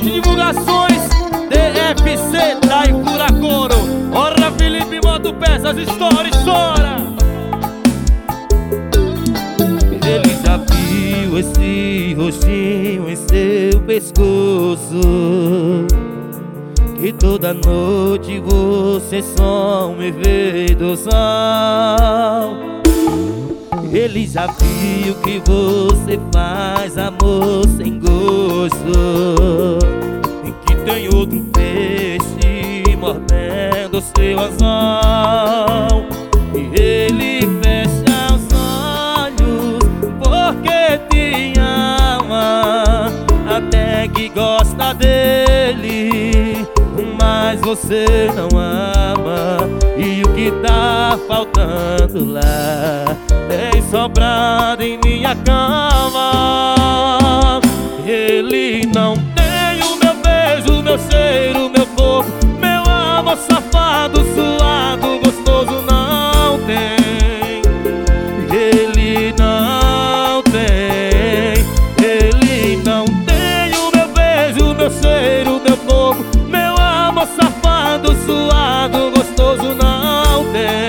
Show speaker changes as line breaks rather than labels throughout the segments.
de divulgações DFC da Icuracoro. Ora, Felipe, moto peça as histórias, chora.
Ele já viu esse rostinho em seu pescoço, que toda noite você só me vê do sol. Ele já viu que você faz amor sem gosto, e que tem outro peixe mordendo seu anzol. E ele fecha os olhos porque te ama, até que gosta dele, mas você não ama. E o que tá faltando lá tem sobrado em minha cama. Ele não tem o meu beijo, meu cheiro, meu corpo, meu amor safado, suado, gostoso, não tem. Ele não tem. Ele não tem o meu beijo, meu cheiro, meu corpo, meu amor safado, suado, gostoso, não tem.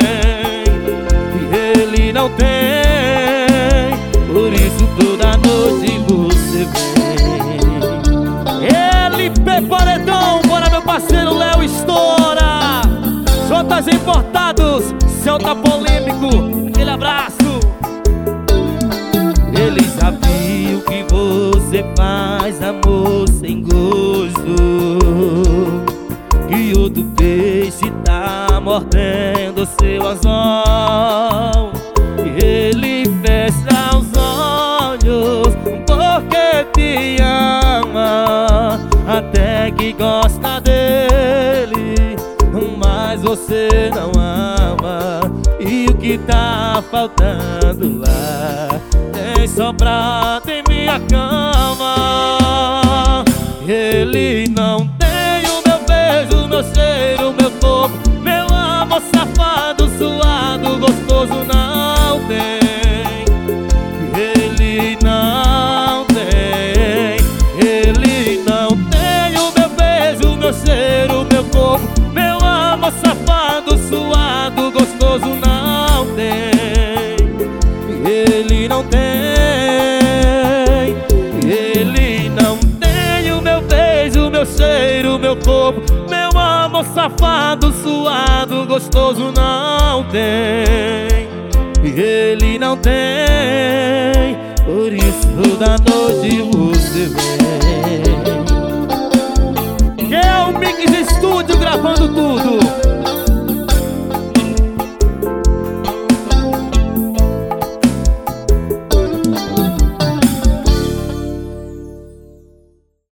Ele não tem, por isso toda noite você vem.
LP Paredão, bora meu parceiro Léo estoura. Jotas Importados, seu tá polêmico, aquele abraço.
Ele já viu que você faz amor sem gosto, que outro peixe tá mordendo seu anzol. E ele fecha os olhos porque te ama, até que gosta dele, mas você não ama. E o que tá faltando lá tem sobrado em minha cama. Ele não tem o meu beijo, meu cheiro, meu corpo, meu amor safado, suado, gostoso, não tem. Ele não tem. Ele não tem o meu beijo, meu cheiro, meu corpo, meu amor safado, suado, gostoso, não tem. Ele não tem. Ele não tem o meu beijo, meu cheiro, meu corpo, meu amor safado, suado, gostoso, não tem. Ele não tem, por isso toda noite você